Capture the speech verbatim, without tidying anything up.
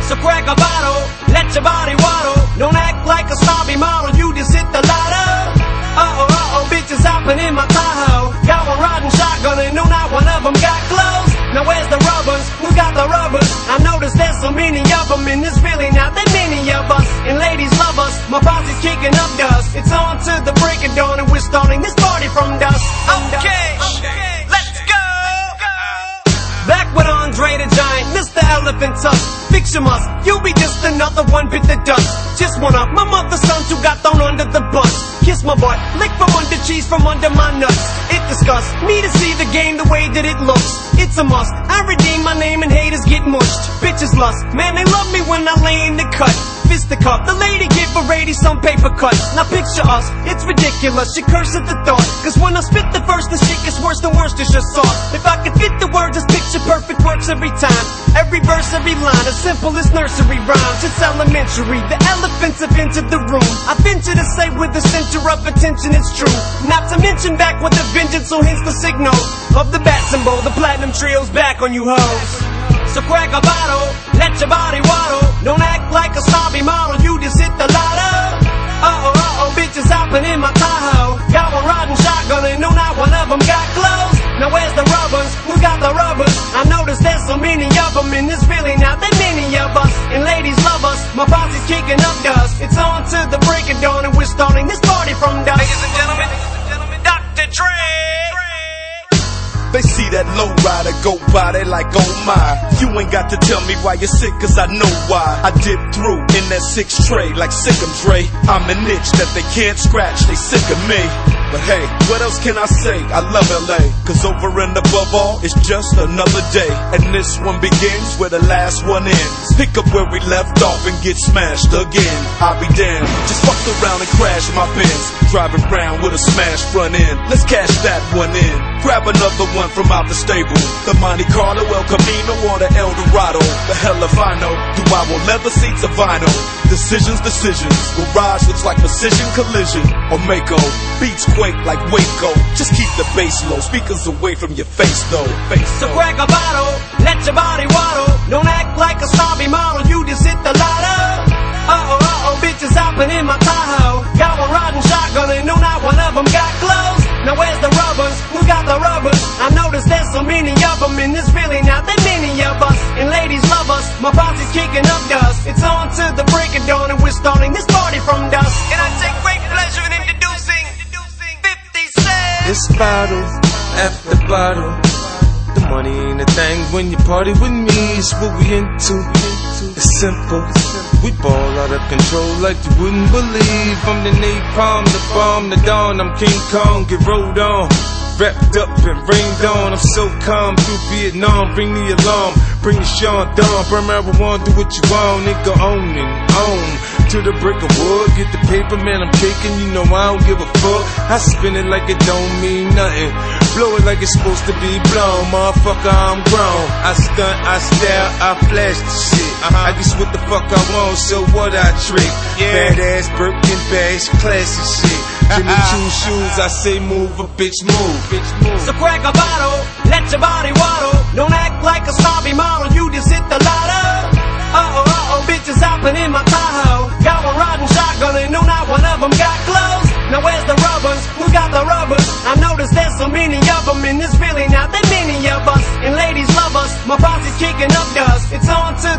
So crack a bottle, let your body waddle. Don't act like a snobby model, you just hit the lotto. Uh-oh, uh-oh, bitches hopping in my Tahoe. Got one riding shotgun and no, not one of them got clothes. Now where's the rubbers? Who got the rubbers? I noticed there's so many of them and there's really not that many of us. And ladies love us, my posse's kicking up dust. It's on to the break of dawn and we're starting this party from dusk. Okay, okay, let's go. Back with Andre the Giant, Mister Elephant Tusk. Fix your must, you'll be just another one bit the dust. Just one of my mother's sons who got thrown under the bus. Kiss my butt, lick from under cheese from under my nuts. It disgusts me to see the game the way that it looks. It's a must, I redeem my name and haters get mushed. Bitches lust, man they love me when I lay in the cut. Fist the cup, the lady give a lady some paper cuts. Now picture us, it's ridiculous, you curse at the thought. Cause when I spit the verse, the shit gets worse than worse, it's just sauce. If I could fit the words, this picture perfect works every time. Every verse, every line, as simple as nursery rhymes. It's elementary, the elephants have entered the room. I venture to say with the center of attention it's true. Not to mention back with a vengeance, so hence the signal of the bat symbol. The platinum trio's back on you hoes. So crack a bottle, let your body waddle. Don't act like a snobby model, you just hit the lotto. Uh-oh, uh-oh, bitches hopping in my Tahoe. Got one riding shotgun and no, not one of them got clothes. Now where's the rubbers? Who got the rubbers? I noticed there's so many of them and there's really not that many of us. And ladies love us, my posse's kicking up dust. It's on to the break of dawn and we're starting this party from dusk. Ladies and gentlemen, Doctor Dre. They see that low rider go by, they like, oh my. You ain't got to tell me why you're sick, cause I know why. I dip through in that six tray like Sick'em Dre. I'm an itch that they can't scratch, they sick of me. But hey, what else can I say? I love L A, cause over and above all, it's just another day. And this one begins where the last one ends. Pick up where we left off and get smashed again. I'll be damned, just fucked around and crashed my Benz. Driving round with a smashed front end. Let's cash that one in. Grab another one from out the stable. The Monte Carlo, El Camino, or the El Dorado. The hell if I know. Do I want leather seats or vinyl? Decisions, decisions. Garage looks like precision collision. Or Mako. Beats quake like Waco. Just keep the bass low. Speakers away from your face though. Face so crack a bottle, let your body waddle. Don't act like a snobby model, you just hit the lotto. Uh-oh, uh-oh, bitches hopping in my Tahoe. Got one riding shotgun and no, not one of them got clothes. Now where's the rubbers? Who got the rubbers? I noticed there's so many of them and there's really not that many of us. And ladies love us, my posse's kicking up dust. It's on to the break of dawn and we're starting this party from dusk. And I take great pleasure in introducing fifty cent. It's bottle after bottle. The money ain't a thing when you party with me. It's what we into. It's simple. We ball out of control like you wouldn't believe. I'm the napalm, the bomb, the dawn. I'm King Kong, get rolled on. Wrapped up and rained on. I'm so calm through Vietnam. Bring the alarm, bring the Sean Dawn. Burn marijuana, do what you want. Nigga, own and own. To the brick of wood, get the paper, man, I'm caking. You know I don't give a fuck. I spin it like it don't mean nothing. Blow it like it's supposed to be blown. Motherfucker, I'm grown. I stunt, I style, I flash the shit. Uh-huh. I guess what the fuck I want, so what I trick. Yeah. Badass Birkin bags, classy shit. Jimmy Choo shoes, I say move, a bitch move. Bitch move. So crack a bottle, let your body waddle. Don't act like a snobby model, you just hit the lotto. Uh-oh, uh-oh, bitches hopping in my Tahoe. Got one riding shotgun and no, not one of them got clothes. Now where's the rubbers? Who got the rubbers? I noticed there's so many of them and there's really not that many of us. And ladies love us, my posse's kicking up dust. It's on to